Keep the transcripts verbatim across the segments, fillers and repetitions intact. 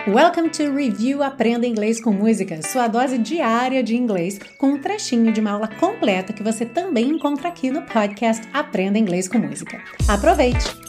Welcome to Review Aprenda Inglês com Música, sua dose diária de inglês com um trechinho de uma aula completa que você também encontra aqui no podcast Aprenda Inglês com Música. Aproveite!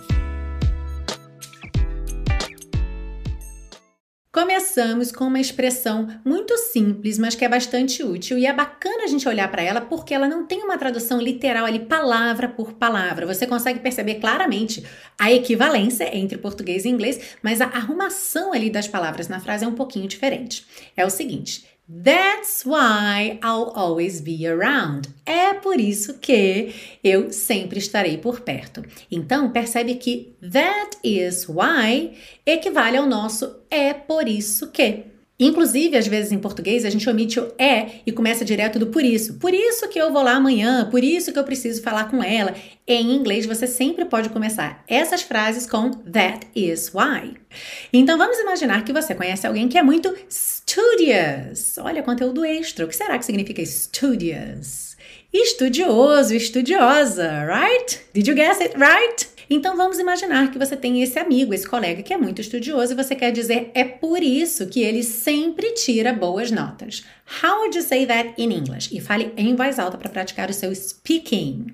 Começamos com uma expressão muito simples, mas que é bastante útil e é bacana a gente olhar para ela porque ela não tem uma tradução literal ali, palavra por palavra. Você consegue perceber claramente a equivalência entre português e inglês, mas a arrumação ali das palavras na frase é um pouquinho diferente. É o seguinte: That's why I'll always be around. É por isso que eu sempre estarei por perto. Então, percebe que that is why equivale ao nosso é por isso que. Inclusive, às vezes em português, a gente omite o é e começa direto do por isso. Por isso que eu vou lá amanhã, por isso que eu preciso falar com ela. Em inglês, você sempre pode começar essas frases com that is why. Então, vamos imaginar que você conhece alguém que é muito studious. Olha, conteúdo extra. O que será que significa studious? Estudioso, estudiosa, right? Did you guess it right? Então vamos imaginar que você tem esse amigo, esse colega que é muito estudioso e você quer dizer é por isso que ele sempre tira boas notas. How would you say that in English? E fale em voz alta para praticar o seu speaking.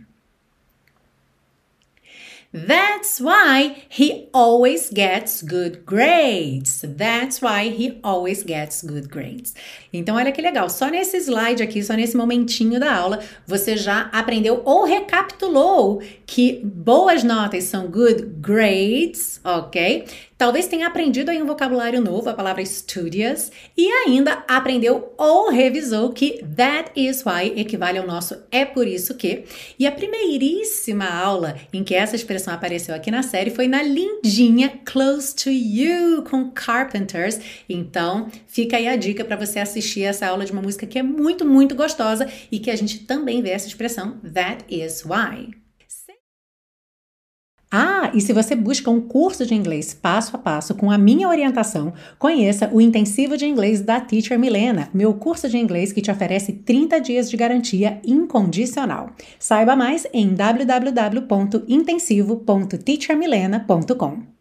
That's why he always gets good grades. That's why he always gets good grades. Então, olha que legal. Só nesse slide aqui, só nesse momentinho da aula, você já aprendeu ou recapitulou que boas notas são good grades, ok? Talvez tenha aprendido aí um vocabulário novo, a palavra studious, e ainda aprendeu ou revisou que that is why equivale ao nosso é por isso que. E a primeiríssima aula em que essa expressão apareceu aqui na série foi na lindinha Close to You, com Carpenters. Então, fica aí a dica para você assistir essa aula de uma música que é muito, muito gostosa e que a gente também vê essa expressão that is why. Ah, e se você busca um curso de inglês passo a passo com a minha orientação, conheça o Intensivo de Inglês da Teacher Milena, meu curso de inglês que te oferece trinta dias de garantia incondicional. Saiba mais em w w w ponto intensivo ponto teacher milena ponto com.